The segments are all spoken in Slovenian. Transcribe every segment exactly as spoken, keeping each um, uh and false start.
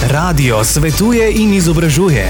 Radio svetuje in izobražuje.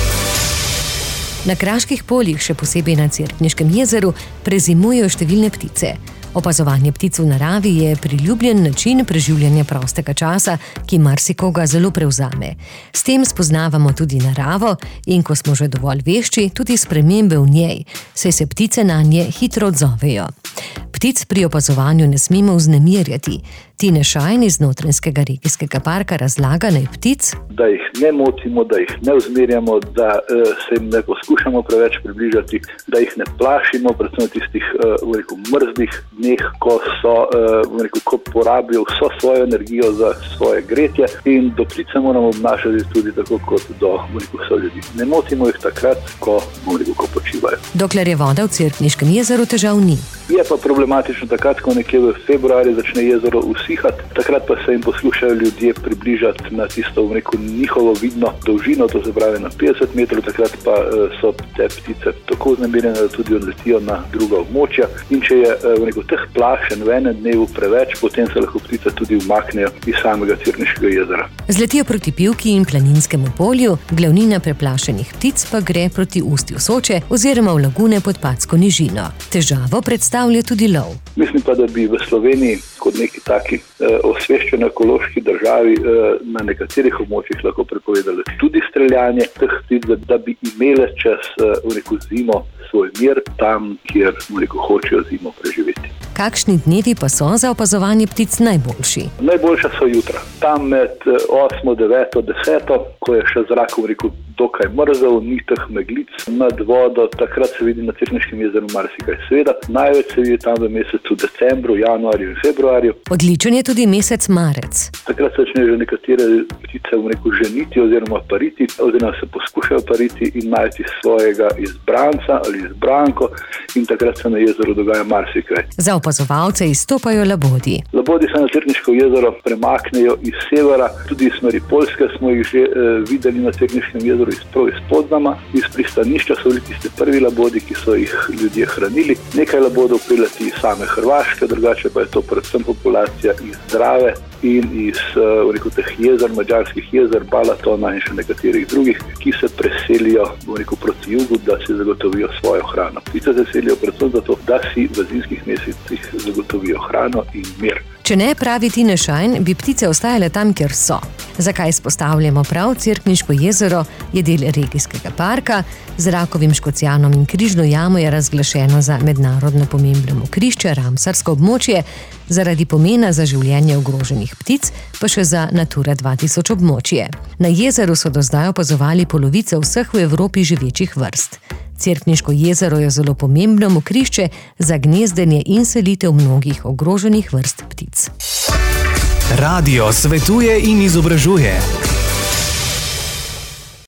Na kraških poljih, še posebej na Cerkniškem jezeru, prezimujejo številne ptice. Opazovanje ptic v naravi je priljubljen način preživljanja prostega časa, ki marsikoga zelo prevzame. S tem spoznavamo tudi naravo in, ko smo že dovolj vešči, tudi spremembe v njej, saj se ptice nanje hitro odzovejo. Ptic pri opazovanju ne smemo vznemirjati. Tine Šajn iz Notranjskega regijskega parka razlaga naj ptic, da jih ne motimo, da jih ne vzmerjamo, da uh, se jim ne poskušamo preveč približati, da jih ne plašimo, predvsem v tistih uh, rekel, mrzlih dneh, ko, so, uh, rekel, ko porabijo vso svojo energijo za svoje gretje, in do ptice moramo obnašati tudi tako kot do rekel, so ljudi. Ne motimo jih takrat, ko, rekel, ko počivajo. Dokler je voda v Cerkniškem jezeru, težav ni. Je pa problematično takrat, ko nekje v februarju začne jezero usihati, takrat pa se jim poslušajo ljudje približati na tisto, rekel, njihovo vidno dolžino, to se pravi na petdeset metrov, takrat pa uh, so te ptice tako vznemirjene, da tudi odletijo na druga območja. In če je uh, rekel, teh plašenj v enem dnevu preveč, potem se lahko ptice tudi umaknejo iz samega Cerkniškega jezera. Zletijo proti Pivki in Planinskemu polju, glavnina preplašenih ptic pa gre proti ustju Soče oziroma v lagune pod Patsko nižino. Težavo predstavlja tudi lov. Mislim pa, da bi v Sloveniji kot neki taki eh, osveščeni ekološki državi eh, na nekaterih območjih lahko prepovedali tudi streljanje teh ptic, da, da bi imele čez eh, rekel, zimo svoj mir tam, kjer rekel, hočejo zimo preživeti. Kakšni dnevi pa so za opazovanje ptic najboljši? Najboljša so jutra. Tam med osmo, deveto, deseto, ko je še zrak rekel, dokaj mrzel, ni teh meglic nad vodo, takrat se vidi na Cerkniškem jezeru marsikaj. Seveda, največ se vidi tam v mesecu decembru, januarju in februarju. Odličen je tudi mesec marec. Takrat se začne že nekatere ptice rekel, ženiti oziroma pariti, oziroma se poskušajo pariti in najti svojega izbranca ali izbranko, in takrat se na jezeru dogaja marsikaj. Za opazovalce izstopajo labodi. Labodi se na Cerkniško jezero premaknejo iz severa, tudi iz smeri Poljske smo jih že eh, videli na Cerkniškem jezeru, prav iz Podnama, iz pristanišča so bili tiste prvi labodi, ki so jih ljudje hranili. Nekaj labodov prileti iz same Hrvaške, drugače pa je to predvsem populacija iz Drave in iz uh, rekel, teh jezer, madžarskih jezer, Balatona in še nekaterih drugih, ki se preselijo rekel, proti jugu, da si zagotovijo svojo hrano. Ptice se selijo predvsem zato, da si v zimskih mesecih zagotovijo hrano in mir. Če ne, pravi Tine Šajn, bi ptice ostajale tam, kjer so. Zakaj izpostavljamo prav Cerkniško jezero, je del regijskega parka, z Rakovim Škocjanom in Križno jamo je razglašeno za mednarodno pomembno mokrišče, ramsarsko območje, zaradi pomena za življenje ogroženih ptic, pa še za Natura dva tisoč območje. Na jezeru so do zdaj opazovali polovico vseh v Evropi živečih vrst. Cerkniško jezero je zelo pomembno mokrišče za gnezdenje in selitev mnogih ogroženih vrst ptic. Radio svetuje in izobražuje.